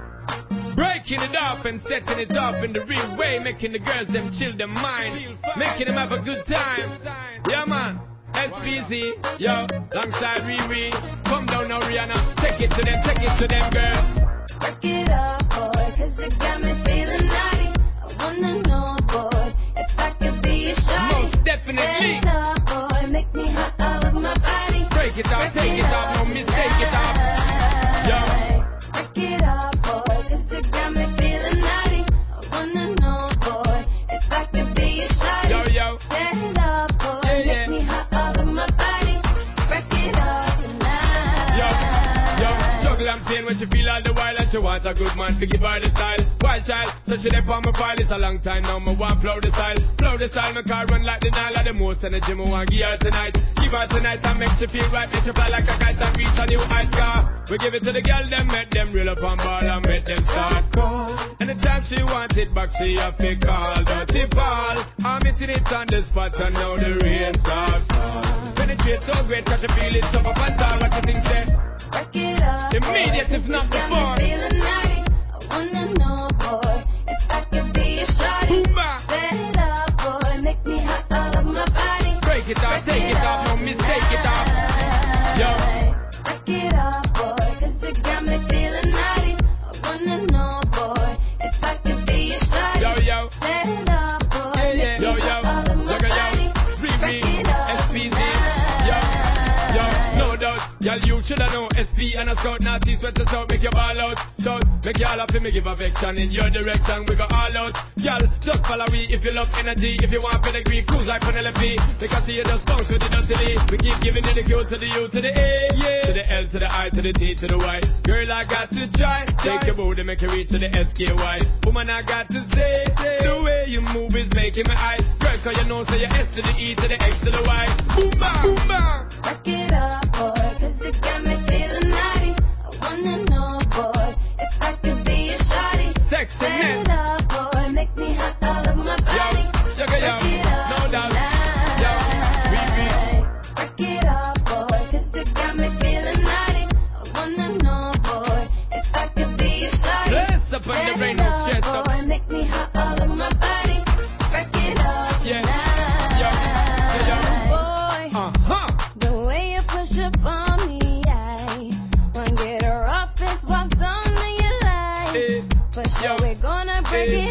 Breaking it up and setting it up in the real way, making the girls them chill their mind, making them have a good time. Yeah man, SPZ, yo, alongside Riri. Come down now Rihanna, take it to them girls. Break it up boy, cause it got me feeling naughty. I wanna know boy, if I could be a shawty. Most definitely. Break it up boy, make me hot all over my body. Break it up, take it up, no mistake it up. Yo. Break it up boy, cause it got me feeling naughty. I wanna know boy, if I could be a shawty. Yo, yo. Set it up boy, make me hot all over my body. Break it up tonight. Yo, juggle and pain when you feel all the while that you want a good man to give her the style. Wild child, so she dey on my file. It's a long time now, me want flow the style. Flow the style, my car run like the Nile. The most energy me want give her tonight. Give her tonight and make she feel right. Make she fly like a kite and reach a new high scar. We give it to the girl, them make them reel up on ball and make them start call. Anytime she want it back, she have to call. Dirty ball, I'm hitting it on the spot and now the rain starts fall. Penetrate so great, cause she feel it up and down. What you think, say? Break it up, immediate if not before. Feeling naughty. I wanna know, boy, if I could be a shawty. Set it up, boy, make me hot all over my body. Break it up, take it off, no mistake it off. Yo. Break it up, boy, cause it got me feeling naughty. I wanna know, boy, if I could be a shawty. Yo, yo. Set it up, boy, yeah, yeah. Yo, yo. All over my body. Break it up, SPZ. Yo, no doubt. Y'all, you shoulda know SP and a scout, nasty sweaters out, make your ball out. Shout, make you all up, me give affection in your direction. We go all out. Y'all, just follow me if you love energy. If you want pedigree, cruise like Penelope. Because see you just bounce with the dirty. We keep giving it the Q to the U to the A, yeah. To the L to the I to the T to the Y. Girl, I got to try. Take your booty, make you reach to the SKY. Woman, I got to say, the way you move is making my eyes. Girl, so you know, say your S to the E to the X to the Y. Boom, bam, boom, bam. Break it up, boy, cause it got me feeling naughty. I wanna know, boy, if I could be a shawty. Sexy Set man. it up, boy, make me hot all over my body. Yo, Break it up, no doubt. tonight. Yo, Break it up, boy, cause it got me feeling naughty. I wanna know, boy, if I could be a shawty. Bless up on the brain, no stress up. Boy, make me hot all over my body. Break it up, Yeah. tonight. Yo. Boy, the way you push up on me, I wanna get her off and walk on to your life. For sure, we're gonna break it